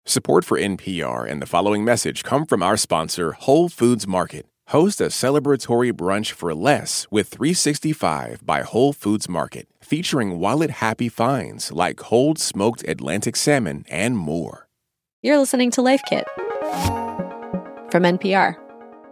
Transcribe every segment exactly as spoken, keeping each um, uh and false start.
Support for N P R and the following message come from our sponsor, Whole Foods Market. Host a celebratory brunch for less with three sixty-five by Whole Foods Market, featuring wallet-happy finds like cold smoked Atlantic salmon and more. You're listening to Life Kit from N P R.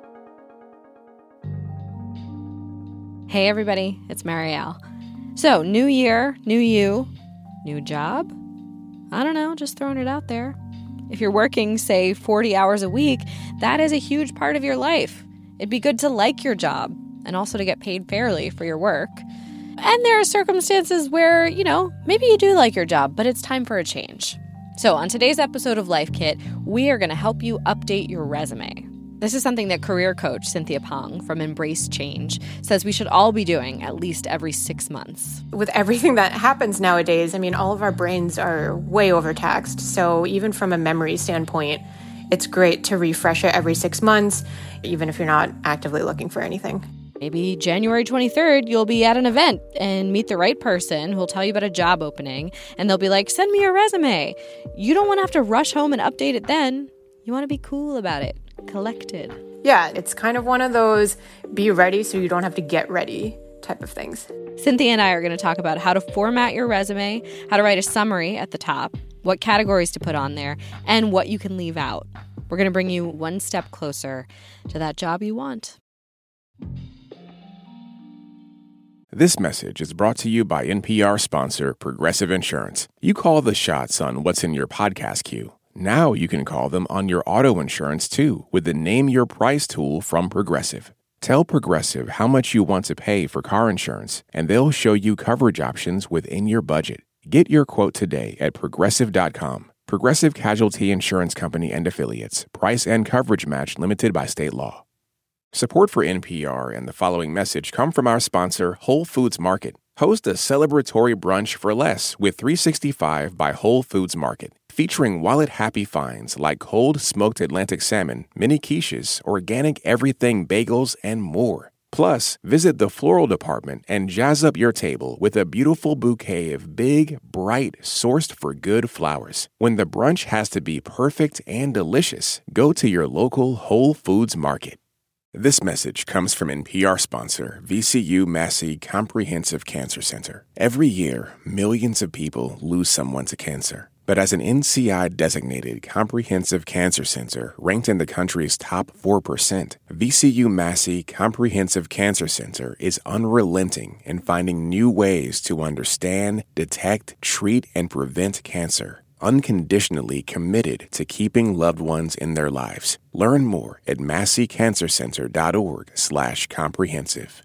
Hey everybody, it's Marielle. So, new year, new you, new job? I don't know, just throwing it out there. If you're working, say, forty hours a week, that is a huge part of your life. It'd be good to like your job and also to get paid fairly for your work. And there are circumstances where, you know, maybe you do like your job, but it's time for a change. So on today's episode of Life Kit, we are going to help you update your resume. This is something that career coach Cynthia Pong from Embrace Change says we should all be doing at least every six months. With everything that happens nowadays, I mean, all of our brains are way overtaxed. So even from a memory standpoint, it's great to refresh it every six months, even if you're not actively looking for anything. Maybe January twenty-third, you'll be at an event and meet the right person who'll tell you about a job opening, and they'll be like, send me your resume. You don't want to have to rush home and update it then. You want to be cool about it. Collected. Yeah, it's kind of one of those be ready so you don't have to get ready type of things. Cynthia and I are going to talk about how to format your resume, how to write a summary at the top, what categories to put on there, and what you can leave out. We're going to bring you one step closer to that job you want. This message is brought to you by N P R sponsor Progressive Insurance. You call the shots on what's in your podcast queue. Now you can call them on your auto insurance, too, with the Name Your Price tool from Progressive. Tell Progressive how much you want to pay for car insurance, and they'll show you coverage options within your budget. Get your quote today at Progressive dot com. Progressive Casualty Insurance Company and Affiliates. Price and coverage match limited by state law. Support for N P R and the following message come from our sponsor, Whole Foods Market. Host a celebratory brunch for less with three sixty-five by Whole Foods Market, featuring wallet-happy finds like cold smoked Atlantic salmon, mini quiches, organic everything bagels, and more. Plus, visit the floral department and jazz up your table with a beautiful bouquet of big, bright, sourced-for-good flowers. When the brunch has to be perfect and delicious, go to your local Whole Foods Market. This message comes from N P R sponsor V C U Massey Comprehensive Cancer Center. Every year, millions of people lose someone to cancer. But as an N C I-designated comprehensive cancer center ranked in the country's top four percent, V C U Massey Comprehensive Cancer Center is unrelenting in finding new ways to understand, detect, treat, and prevent cancer. Unconditionally committed to keeping loved ones in their lives. Learn more at massey cancer center dot org slash comprehensive.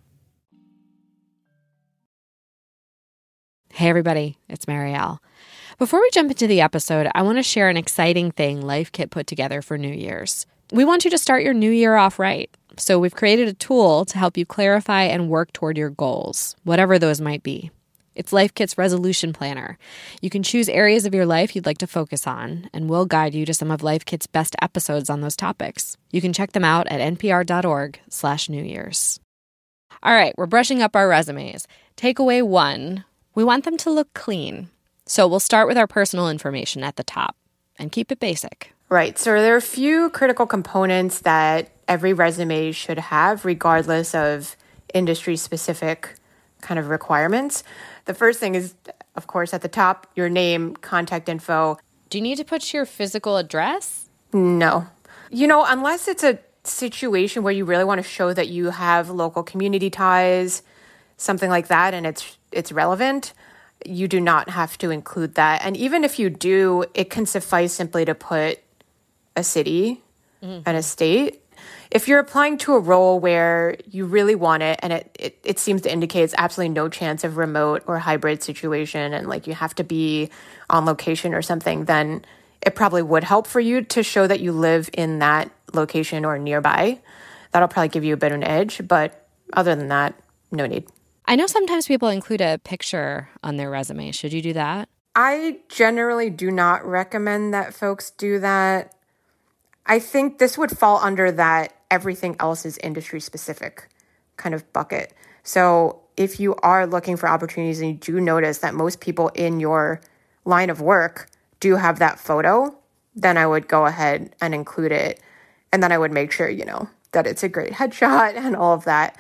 Hey everybody, it's Marielle. Before we jump into the episode, I want to share an exciting thing Life Kit put together for New Year's. We want you to start your new year off right. So we've created a tool to help you clarify and work toward your goals, whatever those might be. It's Life Kit's Resolution Planner. You can choose areas of your life you'd like to focus on, and we'll guide you to some of Life Kit's best episodes on those topics. You can check them out at npr dot org slash New Year's. All right, we're brushing up our resumes. Takeaway one, we want them to look clean. So we'll start with our personal information at the top and keep it basic. Right. So there are a few critical components that every resume should have, regardless of industry-specific kind of requirements. The first thing is, of course, at the top, your name, contact info. Do you need to put your physical address? No. You know, unless it's a situation where you really want to show that you have local community ties, something like that, and it's it's relevant, you do not have to include that. And even if you do, it can suffice simply to put a city mm-hmm. and a state. If you're applying to a role where you really want it and it, it, it seems to indicate it's absolutely no chance of remote or hybrid situation and like you have to be on location or something, then it probably would help for you to show that you live in that location or nearby. That'll probably give you a bit of an edge. But other than that, no need. I know sometimes people include a picture on their resume. Should you do that? I generally do not recommend that folks do that. I think this would fall under that everything else is industry specific kind of bucket. So if you are looking for opportunities and you do notice that most people in your line of work do have that photo, then I would go ahead and include it. And then I would make sure, you know, that it's a great headshot and all of that.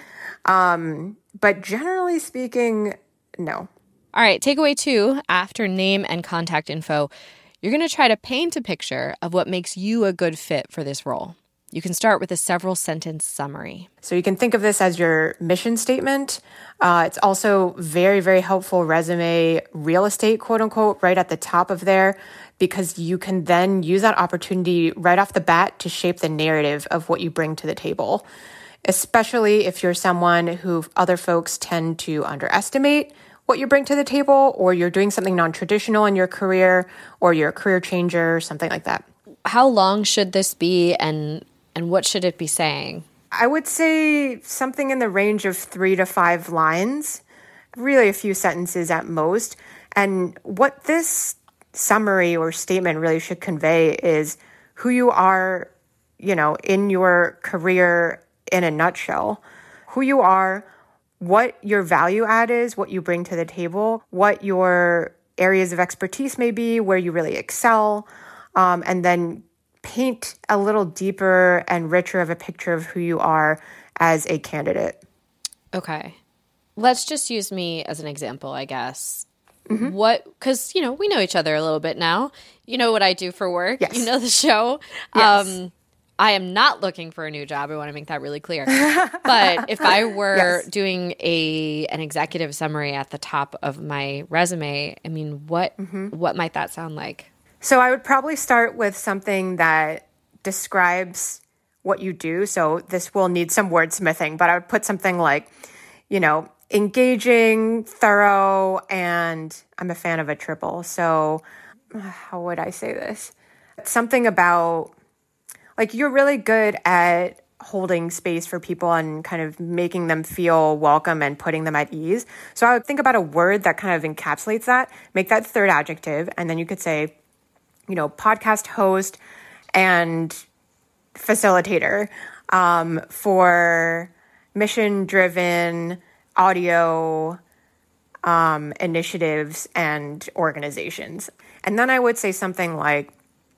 Um, but generally speaking, no. All right, takeaway two, after name and contact info, you're going to try to paint a picture of what makes you a good fit for this role. You can start with a several sentence summary. So you can think of this as your mission statement. Uh, it's also very, very helpful resume real estate, quote unquote, right at the top of there, because you can then use that opportunity right off the bat to shape the narrative of what you bring to the table, especially if you're someone who other folks tend to underestimate what you bring to the table, or you're doing something non-traditional in your career, or you're a career changer, something like that. How long should this be, and and what should it be saying? I would say something in the range of three to five lines, really a few sentences at most. And what this summary or statement really should convey is who you are, you know, in your career in a nutshell, who you are, what your value add is, what you bring to the table, what your areas of expertise may be, where you really excel, um, and then paint a little deeper and richer of a picture of who you are as a candidate. Okay. Let's just use me as an example, I guess. Mm-hmm. What, because, you know, we know each other a little bit now. You know what I do for work. Yes. You know the show. Yes. Um, I am not looking for a new job. I want to make that really clear. But if I were yes. doing a an executive summary at the top of my resume, I mean, what mm-hmm. what might that sound like? So I would probably start with something that describes what you do. So this will need some wordsmithing, but I would put something like, you know, engaging, thorough, and I'm a fan of a triple. So how would I say this? Something about, like, you're really good at holding space for people and kind of making them feel welcome and putting them at ease. So I would think about a word that kind of encapsulates that, make that third adjective, and then you could say, you know, podcast host and facilitator um, for mission-driven audio um, initiatives and organizations. And then I would say something like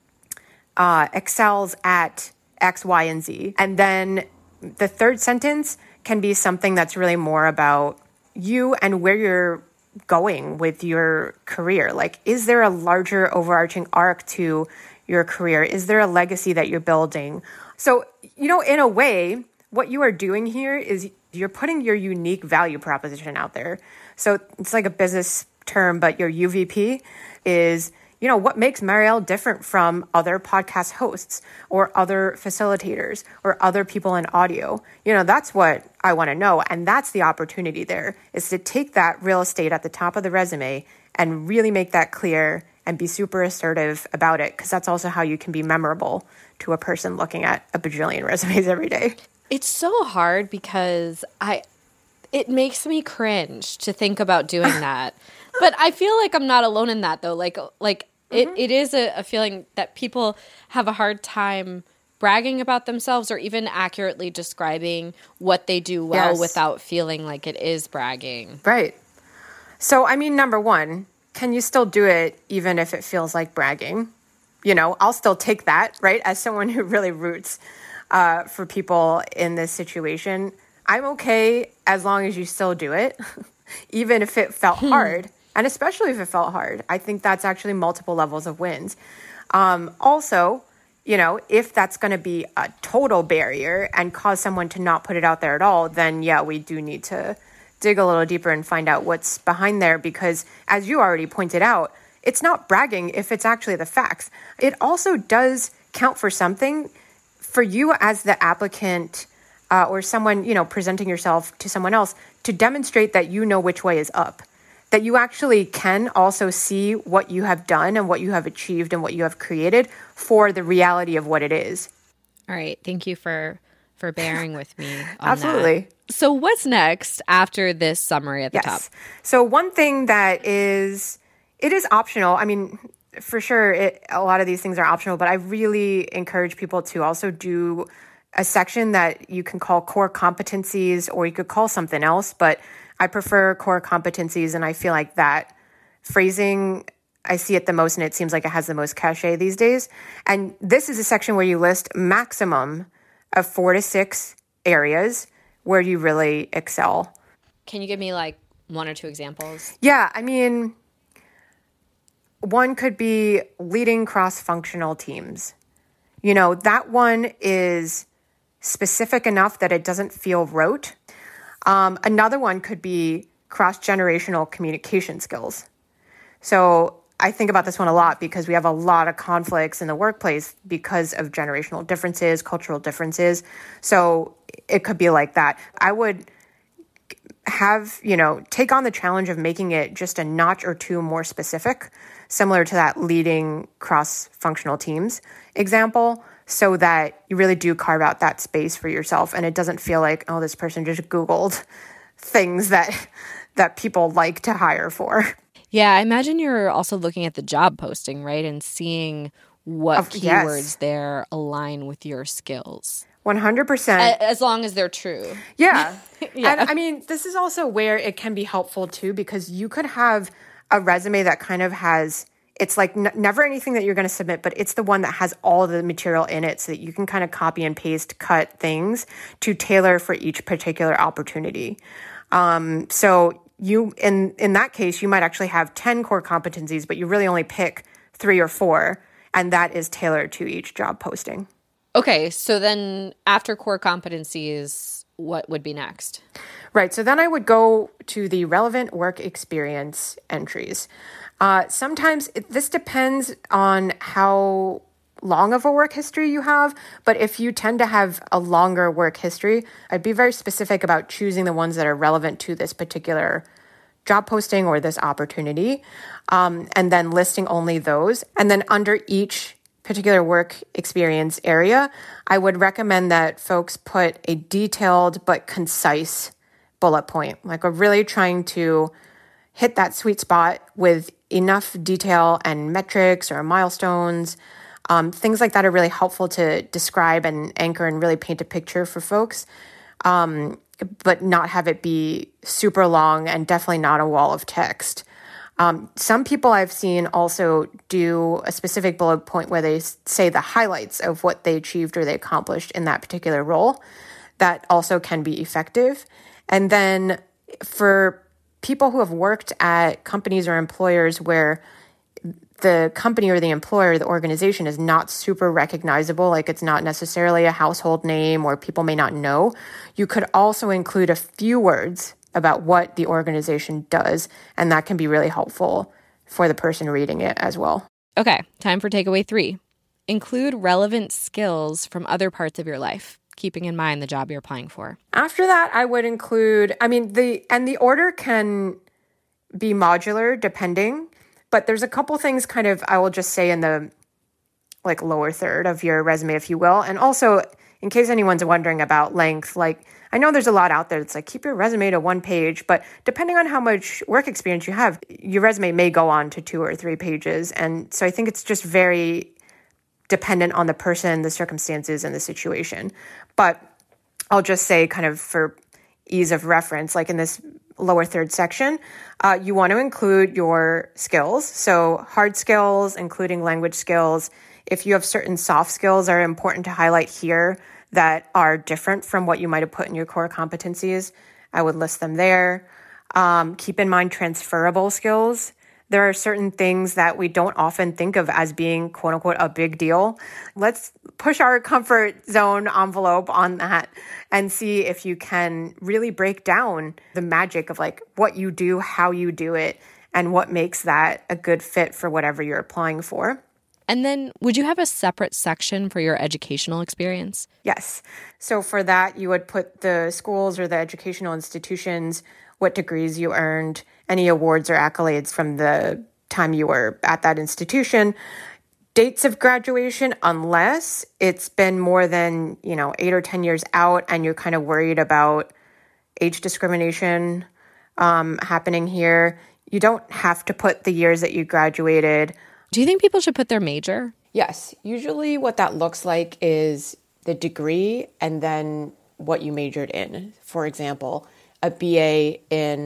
uh, excels at X, Y, and Z. And then the third sentence can be something that's really more about you and where you're going with your career. Like, is there a larger overarching arc to your career? Is there a legacy that you're building? So, you know, in a way, what you are doing here is you're putting your unique value proposition out there. So it's like a business term, but your U V P is, you know, what makes Marielle different from other podcast hosts or other facilitators or other people in audio? You know, that's what I want to know. And that's the opportunity there, is to take that real estate at the top of the resume and really make that clear and be super assertive about it, because that's also how you can be memorable to a person looking at a bajillion resumes every day. It's so hard because I, it makes me cringe to think about doing that. But I feel like I'm not alone in that, though. Like, like it, mm-hmm. it is a, a feeling that people have a hard time bragging about themselves or even accurately describing what they do well yes. without feeling like it is bragging. Right. So, I mean, number one, can you still do it even if it feels like bragging? You know, I'll still take that, right? As someone who really roots uh, for people in this situation, I'm okay as long as you still do it, even if it felt hard. And especially if it felt hard. I think that's actually multiple levels of wins. Um, also, you know, if that's going to be a total barrier and cause someone to not put it out there at all, then yeah, we do need to dig a little deeper and find out what's behind there. Because as you already pointed out, it's not bragging if it's actually the facts. It also does count for something for you as the applicant uh, or someone, you know, presenting yourself to someone else to demonstrate that you know which way is up. That you actually can also see what you have done and what you have achieved and what you have created for the reality of what it is. All right. Thank you for for bearing with me on Absolutely. That. So what's next after this summary at the yes. top? So one thing that is, it is optional. I mean, for sure, it, a lot of these things are optional, but I really encourage people to also do a section that you can call core competencies, or you could call something else, but I prefer core competencies, and I feel like that phrasing I see it the most, and it seems like it has the most cachet these days. And this is a section where you list maximum of four to six areas where you really excel. Can you give me like one or two examples? Yeah, I mean, one could be leading cross-functional teams. You know, that one is specific enough that it doesn't feel rote. Um, another one could be cross-generational communication skills. So I think about this one a lot because we have a lot of conflicts in the workplace because of generational differences, cultural differences. So it could be like that. I would have, you know, take on the challenge of making it just a notch or two more specific, similar to that leading cross-functional teams example, so that you really do carve out that space for yourself and it doesn't feel like, oh, this person just Googled things that that people like to hire for. Yeah, I imagine you're also looking at the job posting, right? And seeing what Of- keywords yes. there align with your skills. one hundred percent. As long as they're true. Yeah. Yeah. And I mean, this is also where it can be helpful too, because you could have a resume that kind of has, it's like n- never anything that you're going to submit, but it's the one that has all the material in it so that you can kind of copy and paste, cut things to tailor for each particular opportunity. Um, so you, in, in that case, you might actually have ten core competencies, but you really only pick three or four, and that is tailored to each job posting. Okay, so then after core competencies, what would be next? Right. So then I would go to the relevant work experience entries. Uh, sometimes it, this depends on how long of a work history you have. But if you tend to have a longer work history, I'd be very specific about choosing the ones that are relevant to this particular job posting or this opportunity, um, and then listing only those. And then under each particular work experience area, I would recommend that folks put a detailed but concise bullet point. Like we're really trying to hit that sweet spot with enough detail and metrics or milestones. Um, things like that are really helpful to describe and anchor and really paint a picture for folks, um, but not have it be super long and definitely not a wall of text. Um, some people I've seen also do a specific bullet point where they say the highlights of what they achieved or they accomplished in that particular role. That also can be effective. And then for people who have worked at companies or employers where the company or the employer, the organization is not super recognizable, like it's not necessarily a household name or people may not know, you could also include a few words about what the organization does, and that can be really helpful for the person reading it as well. Okay, time for takeaway three. Include relevant skills from other parts of your life, keeping in mind the job you're applying for. After that, I would include, I mean, the and the order can be modular depending, but there's a couple things kind of, I will just say in the like lower third of your resume, if you will. And also, in case anyone's wondering about length, like I know there's a lot out there that's like, keep your resume to one page, but depending on how much work experience you have, your resume may go on to two or three pages. And so I think it's just very dependent on the person, the circumstances, and the situation. But I'll just say kind of for ease of reference, like in this lower third section, uh, you want to include your skills. So hard skills, including language skills. If you have certain soft skills are important to highlight here that are different from what you might have put in your core competencies, I would list them there. Um, keep in mind transferable skills. There are certain things that we don't often think of as being, quote unquote, a big deal. Let's push our comfort zone envelope on that and see if you can really break down the magic of like what you do, how you do it, and what makes that a good fit for whatever you're applying for. And then would you have a separate section for your educational experience? Yes. So for that, you would put the schools or the educational institutions, what degrees you earned, any awards or accolades from the time you were at that institution, dates of graduation, unless it's been more than, you know, eight or ten years out and you're kind of worried about age discrimination um, happening here. You don't have to put the years that you graduated. Do you think people should put their major? Yes. Usually what that looks like is the degree and then what you majored in. For example, a B A in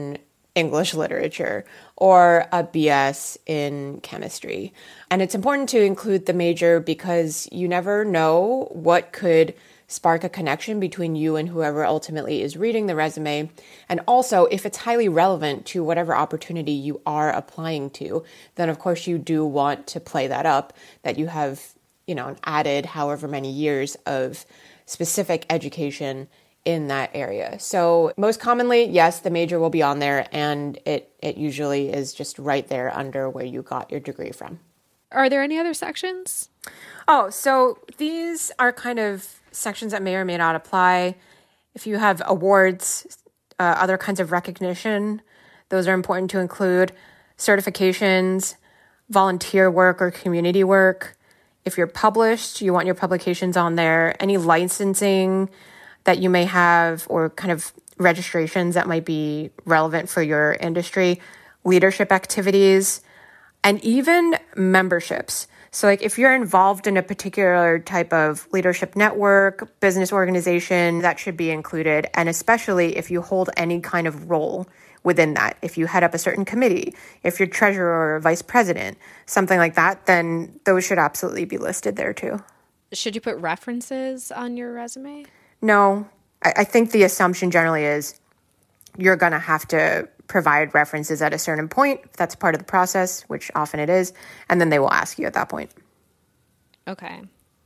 English literature or a B S in chemistry. And it's important to include the major because you never know what could spark a connection between you and whoever ultimately is reading the resume. And also, if it's highly relevant to whatever opportunity you are applying to, then of course you do want to play that up, that you have, you know, added however many years of specific education in that area. So most commonly, yes, the major will be on there, and it, it usually is just right there under where you got your degree from. Are there any other sections? Oh, so these are kind of sections that may or may not apply. If you have awards, uh, other kinds of recognition, those are important to include. Certifications, volunteer work or community work. If you're published, you want your publications on there. Any licensing that you may have or kind of registrations that might be relevant for your industry, leadership activities, and even memberships. So like if you're involved in a particular type of leadership network, business organization, that should be included. And especially if you hold any kind of role within that. If you head up a certain committee, if you're treasurer or vice president, something like that, then those should absolutely be listed there too. Should you put references on your resume? No, I, I think the assumption generally is you're going to have to provide references at a certain point. If that's part of the process, which often it is, and then they will ask you at that point. Okay.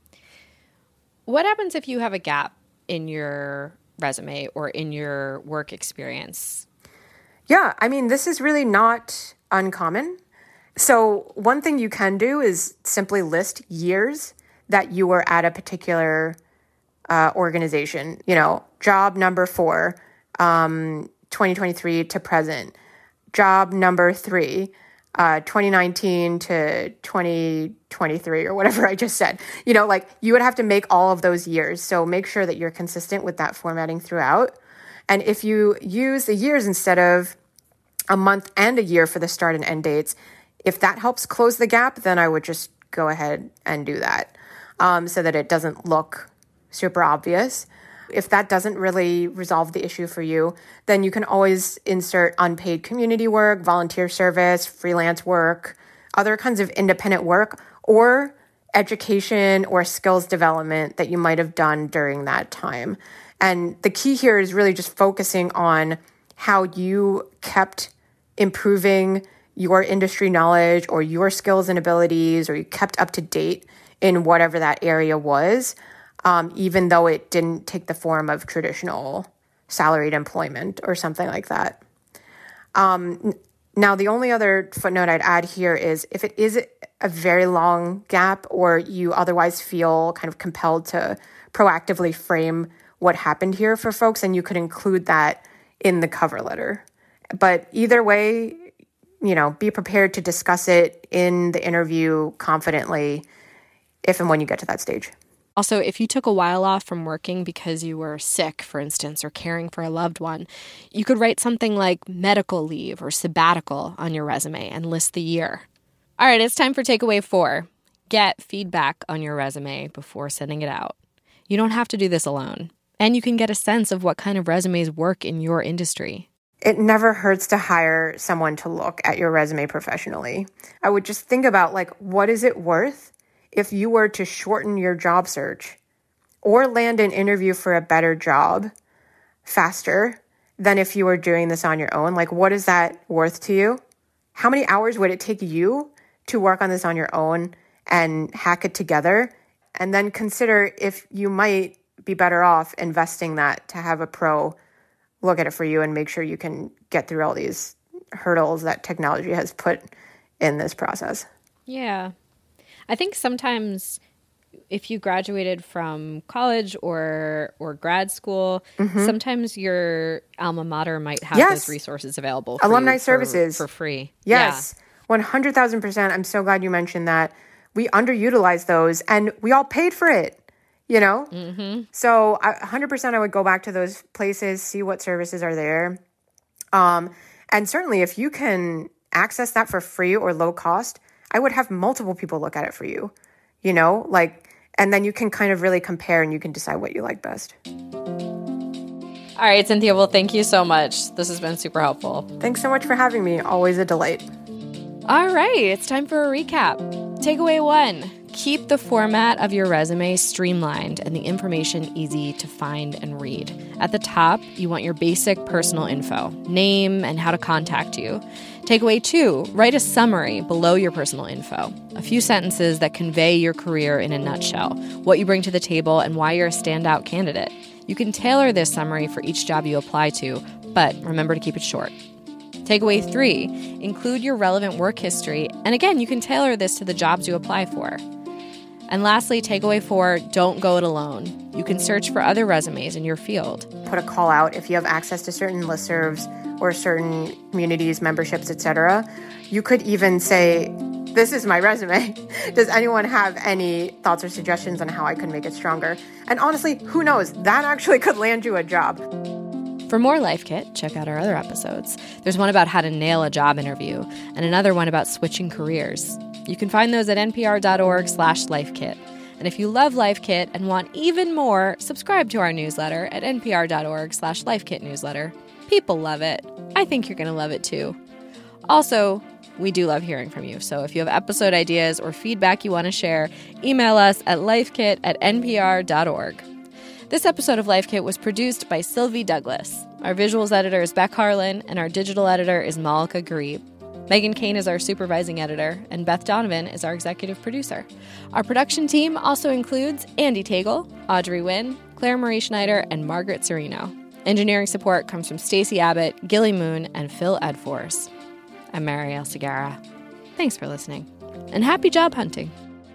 What happens if you have a gap in your resume or in your work experience? Yeah, I mean, this is really not uncommon. So one thing you can do is simply list years that you were at a particular uh, organization. You know, job number four, um, twenty twenty-three to present. Job number three, uh, twenty nineteen to twenty twenty-three or whatever I just said. You know, like you would have to make all of those years. So make sure that you're consistent with that formatting throughout. And if you use the years instead of a month and a year for the start and end dates, if that helps close the gap, then I would just go ahead and do that um, so that it doesn't look super obvious. If that doesn't really resolve the issue for you, then you can always insert unpaid community work, volunteer service, freelance work, other kinds of independent work, or education or skills development that you might have done during that time. And the key here is really just focusing on how you kept improving your industry knowledge or your skills and abilities, or you kept up to date in whatever that area was. Um, even though it didn't take the form of traditional salaried employment or something like that. Um, now, the only other footnote I'd add here is if it is a very long gap or you otherwise feel kind of compelled to proactively frame what happened here for folks, then you could include that in the cover letter. But either way, you know, be prepared to discuss it in the interview confidently if and when you get to that stage. Also, if you took a while off from working because you were sick, for instance, or caring for a loved one, you could write something like medical leave or sabbatical on your resume and list the year. All right, it's time for takeaway four. Get feedback on your resume before sending it out. You don't have to do this alone, and you can get a sense of what kind of resumes work in your industry. It never hurts to hire someone to look at your resume professionally. I would just think about, like, what is it worth if you were to shorten your job search or land an interview for a better job faster than if you were doing this on your own? Like, what is that worth to you? How many hours would it take you to work on this on your own and hack it together? And then consider if you might be better off investing that to have a pro look at it for you and make sure you can get through all these hurdles that technology has put in this process. Yeah. I think sometimes if you graduated from college or or grad school, mm-hmm. sometimes your alma mater might have yes. those resources available for Alumni you services. For, for free. Yes, yeah. one hundred thousand percent. I'm so glad you mentioned that. We underutilized those and we all paid for it, you know? Mm-hmm. So I, one hundred percent I would go back to those places, see what services are there. Um, and certainly if you can access that for free or low cost, I would have multiple people look at it for you, you know, like, and then you can kind of really compare and you can decide what you like best. All right, Cynthia, well, thank you so much. This has been super helpful. Thanks so much for having me. Always a delight. All right, it's time for a recap. Takeaway one, keep the format of your resume streamlined and the information easy to find and read. At the top, you want your basic personal info, name and how to contact you. Takeaway two, write a summary below your personal info, a few sentences that convey your career in a nutshell, what you bring to the table, and why you're a standout candidate. You can tailor this summary for each job you apply to, but remember to keep it short. Takeaway three, include your relevant work history, and again, you can tailor this to the jobs you apply for. And lastly, takeaway four, don't go it alone. You can search for other resumes in your field. Put a call out if you have access to certain listservs or certain communities, memberships, et cetera. You could even say, this is my resume. Does anyone have any thoughts or suggestions on how I could make it stronger? And honestly, who knows? That actually could land you a job. For more Life Kit, check out our other episodes. There's one about how to nail a job interview and another one about switching careers. You can find those at npr.org slash lifekit. And if you love Life Kit and want even more, subscribe to our newsletter at npr.org slash lifekit newsletter. People love it. I think you're going to love it too. Also, we do love hearing from you. So if you have episode ideas or feedback you want to share, email us at lifekit at npr.org. This episode of Life Kit was produced by Sylvie Douglas. Our visuals editor is Beck Harlan, and our digital editor is Malika Garib. Megan Kane is our supervising editor, and Beth Donovan is our executive producer. Our production team also includes Andy Tagle, Audrey Wynn, Claire Marie Schneider, and Margaret Serino. Engineering support comes from Stacey Abbott, Gilly Moon, and Phil Edforce. I'm Marielle Segarra. Thanks for listening, and happy job hunting.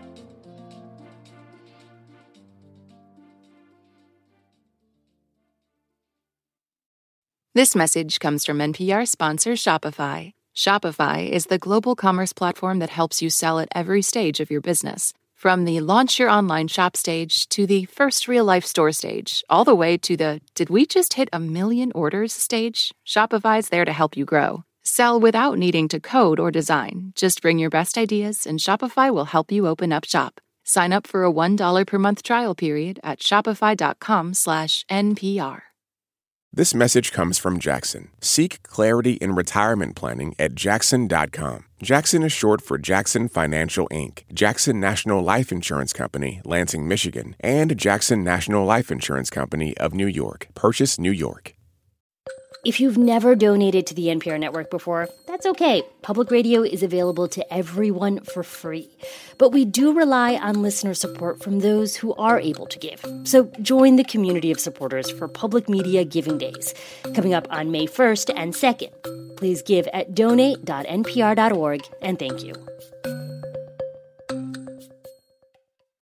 This message comes from N P R sponsor Shopify. Shopify is the global commerce platform that helps you sell at every stage of your business. From the launch your online shop stage to the first real-life store stage, all the way to the did we just hit a million orders stage, Shopify's there to help you grow. Sell without needing to code or design. Just bring your best ideas and Shopify will help you open up shop. Sign up for a one dollar per month trial period at shopify.com slash NPR. This message comes from Jackson. Seek clarity in retirement planning at jackson dot com. Jackson is short for Jackson Financial Incorporated, Jackson National Life Insurance Company, Lansing, Michigan, and Jackson National Life Insurance Company of New York, Purchase, New York. If you've never donated to the N P R network before, that's okay. Public radio is available to everyone for free. But we do rely on listener support from those who are able to give. So join the community of supporters for Public Media Giving Days, coming up on May first and second. Please give at donate dot n p r dot org, and thank you.